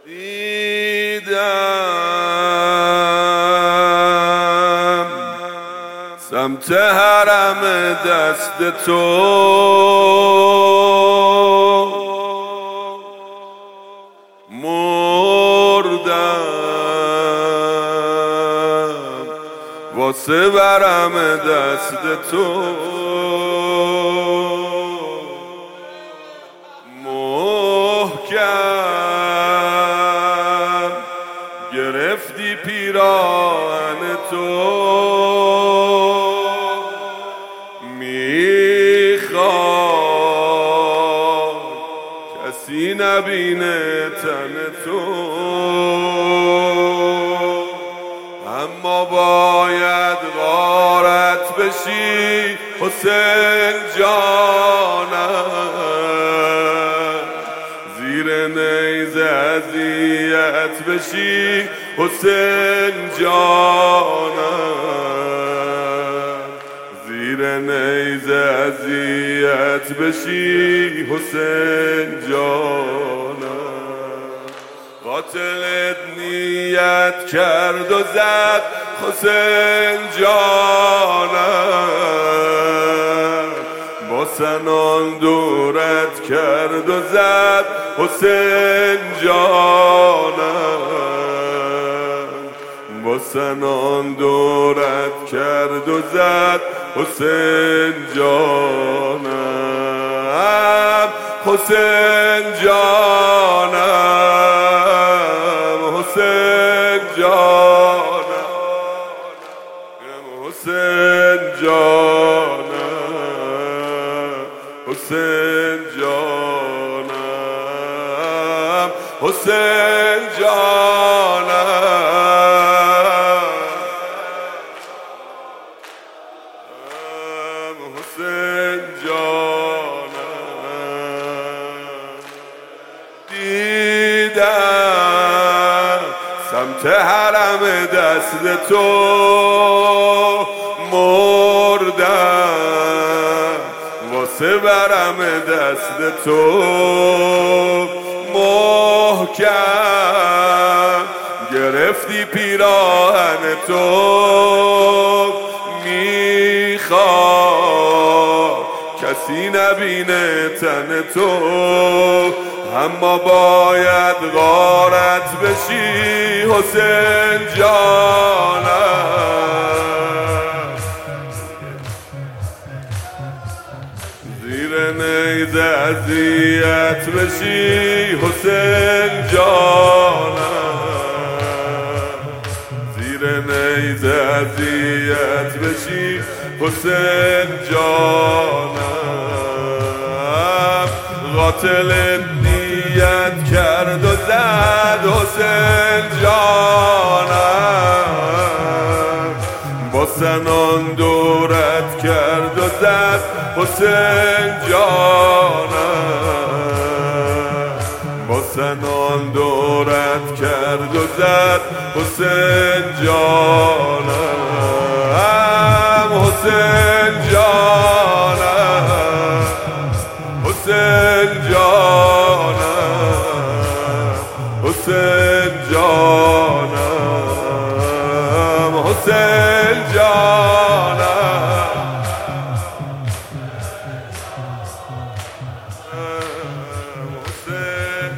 دیدم سمت حرم دست تو مردم واسه برم دست تو محکم گرفتی پیراهن تو میخواد کسی نبینه تن تو اما باید غارت بشی حسین جانم زیر نیزه اذیت بشی حسین جانم زیر نیزه اذیت بشی حسین جانم قاتلت نیت کرد و زد حسین جانم با سنان دورت کرد و زد حسین جانم با سنان دورت کرد و زد حسین جانم حسین جانم حسین جانم حسین جانم حسین جانم حسین جانم حسین جانم دیدم سمت حرم دست تو مردم واسه برم دست تو محکم گرفتی پیراهن تو میخواد کسی نبینه تن تو اما باید غارت بشی حسین جانم زیر نیزه اذیت بشی حسین جانم زیر نیزه اذیت بشی حسین جانم قاتلت نیت کرد و زد حسین جانم با سنان دورت کرد و زد حسین جانم با سنان دورت کرد و زد حسین جانم حسین جانم حسین جانم حسین جانم حسین جانم حسین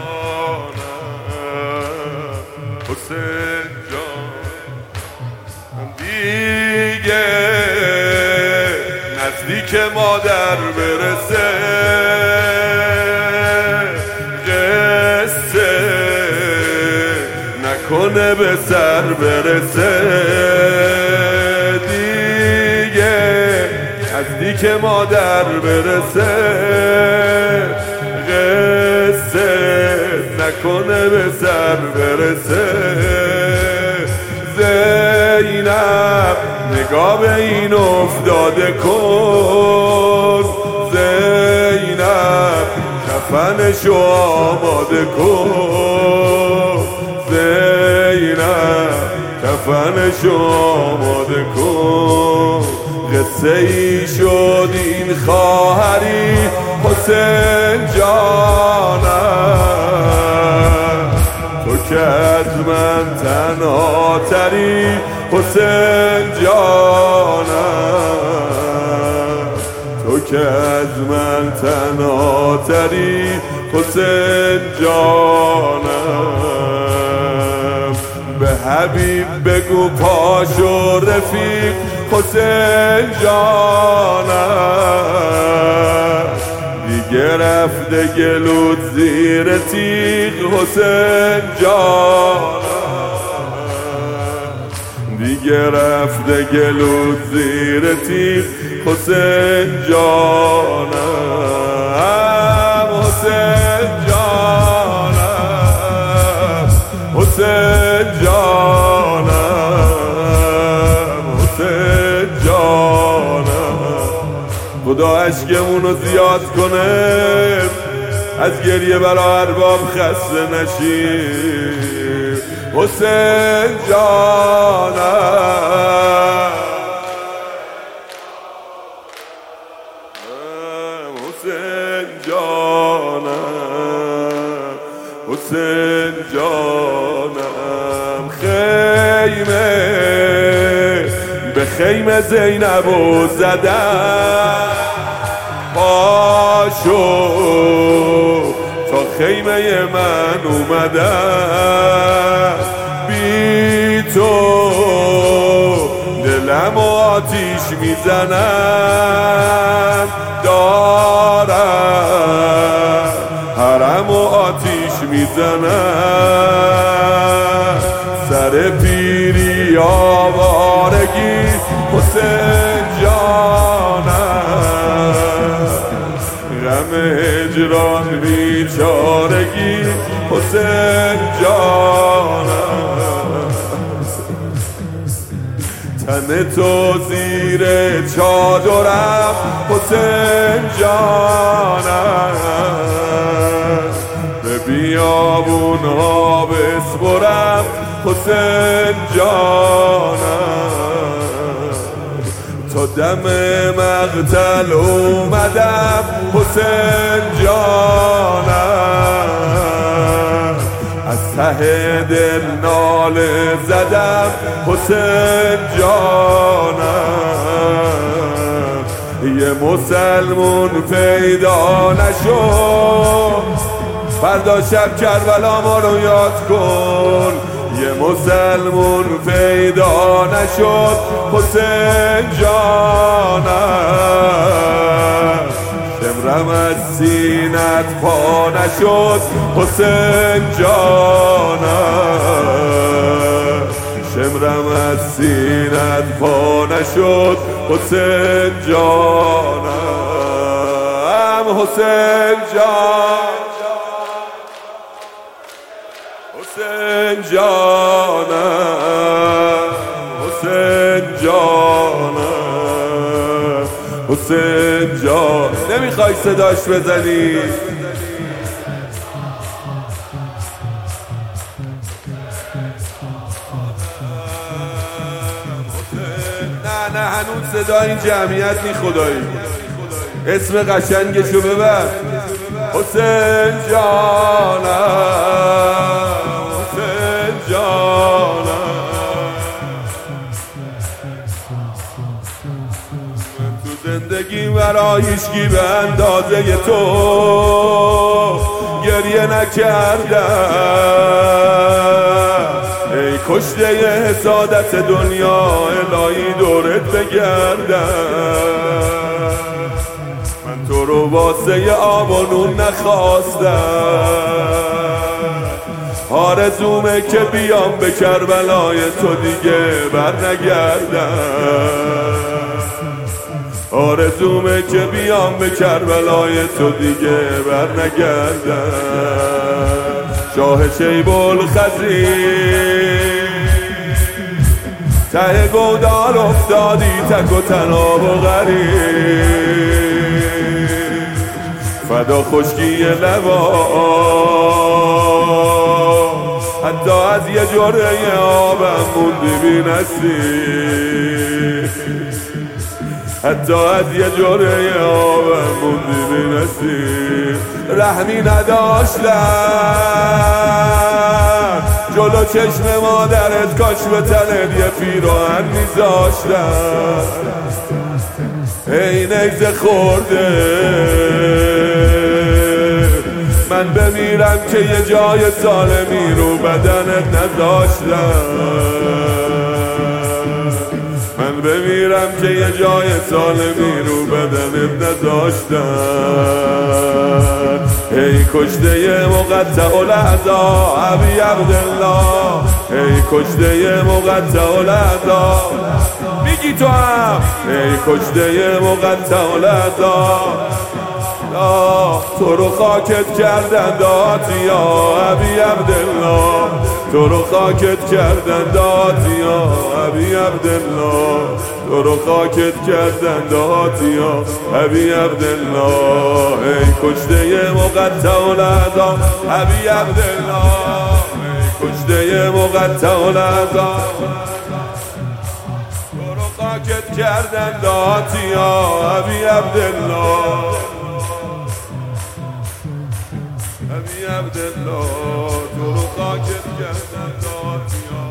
جانم حسین جانم دیگه نزدیک مادر برسه قصه نکنه به سر برسه دیگه نزدیک مادر برسه قصه نکنه به سر برسه زینب نگاه به این افتاده کن زینب کفنشو آماده کن زینب کفنشو آماده کن قصه ای شد این خواهری حسین جانم که از من تنها تری حسین جانم، تو که از من تنها تری حسین جانم. به حبیب بگو پاشو رفیق حسین جانم، دیگه رفته گلوت زیر تیغ حسین جانم، دیگه رفته گلوت زیر تیغ حسین جانم، حسین جانم، حسین جانم، حسین جانم. خدا عشقمونو زیاد کنه، از گریه برا ارباب خسته نشیم حسین جانم، حسین جانم، حسین جانم. خیمه به خیمه زینبو زدم، پاشو تا خیمه من اومدم، بی تو دلم آتیش میزنم، دارم حرم و آتیش میزنم، سر پیری آوارگی حسین جانم، غم هجران بیچارگی حسین جانم. تن تو زیر چادرم حسین جانم، به بیابونها بسپرم حسین جانم، تا دم مقتل اومدم حسین جانم، از ته دل ناله زدم حسین جانم، یه مسلمون پیدا نشد، فردا شب کربلا ما رو یاد کن، یه مسلمون پیدا نشد حسین جانم، شمرم از سینت پا نشد حسین جانم، شمرم از سینت پا نشد حسین جانم، حسین جان، حسین جانم، حسین جانم، حسین جان. نمیخوای صداش بزنی؟ نه هنوز صدا این جمعیت نی خدایی، اسم قشنگشو ببر حسین جانم، حسین جانم. من تو زندگی برای هیچکی به اندازه تو گریه نکردم، ای کشته حسادت دنیا الهی دورت بگردم، من تو رو واسه آب و نون نخواستم، آرزومه که بیام به کربلای تو دیگه بر نگردم، آرزومه که بیام به کربلای تو دیگه بر نگردم. شاه شیب الخزیر ته گودال افتادی تک و تنها و غریب، فدا خشکی لبا حتی از یه جرعه آبم موندی بی نصیب، حتی از یه جرعه آبم موندی بی نصیب. رحمی نداشتن جلو چشم مادرت کاش به تنت یه پیراهن میذاشتم. ای نگزه خورده من بمیرم که یه جای سالمی رو بدنت نذاشتم. من بمیرم که یه جای سالمی رو بدنت نذاشتم. ای کشته مقطع الاعضا ابی عبدالله، ای کشته مقطع الاعضا. میگی تو هم ای کشته مقطع الاعضا. تو رو خاکت کردن داتیا ابی عبدالله، تو رو خاکت کردن داتیا ابی عبدالله، تو رو خاکت کردن داتیا ابی عبدالله. ای کشته مقطع الاعضا ابی عبدالله، ای کشته مقطع الاعضا. تو رو خاکت کردن داتیا ابی عبدالله، ابی عبدالله، تو رو خاکت کردن داتیا.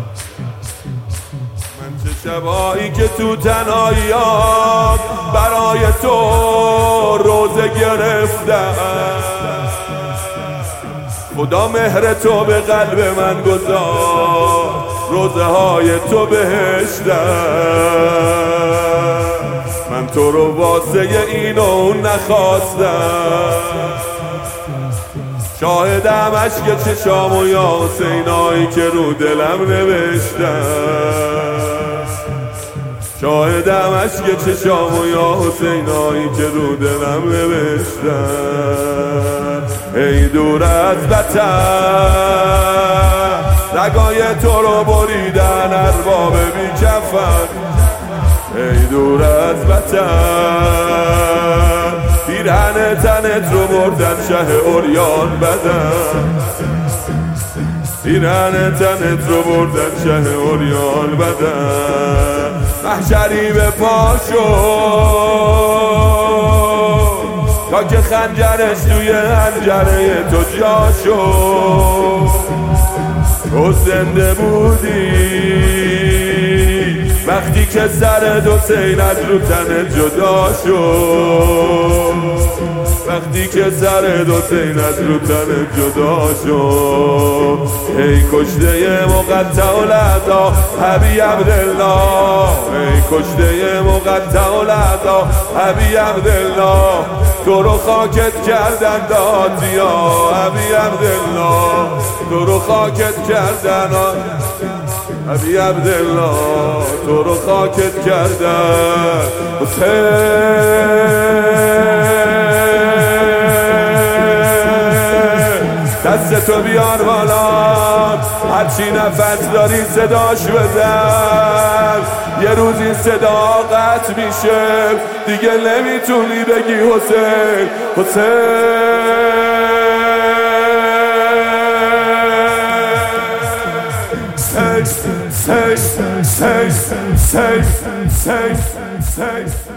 من چه شبایی که تو تنهاییات برای تو روزه گرفتم. خدا مهر تو به قلب من گذار، روزه های تو بهشتم. من تو رو واسه این و اون نخواستم. شاهدم عشق چشام و یا حسینایی که رو دلم نوشتم. شاهدم عشق چشام و یا حسینایی که رو دلم نوشتم. ای دور از وطن رگای تو رو بریدن ارباب بی کفن. ای دور از وطن پیرهن تنت رو بردن شه اوریان بدن. پیرهن تنت رو بردن شه اوریان بدن. محشری به پا شد تا که خنجرش توی حنجره تو جا شد. تو زنده بودی وقتی که سر حسین از رو تنت جدا شد. وقتی که سر حسین از رو تنت جدا شد. ای کشته مقطع الاعضا ابی عبدالله، ای کشته مقطع الاعضا ابی عبدالله. تو رو خاکت کردن داتیا ابی عبدالله، تو رو خاکت کردن ابی عبدالله، تو رو خاکت کردن حسین. دست تو بیار بالا هرچی نفس داری صداش بزن. یه روز این صدا قطع میشه دیگه نمیتونی بگی حسین حسین. Say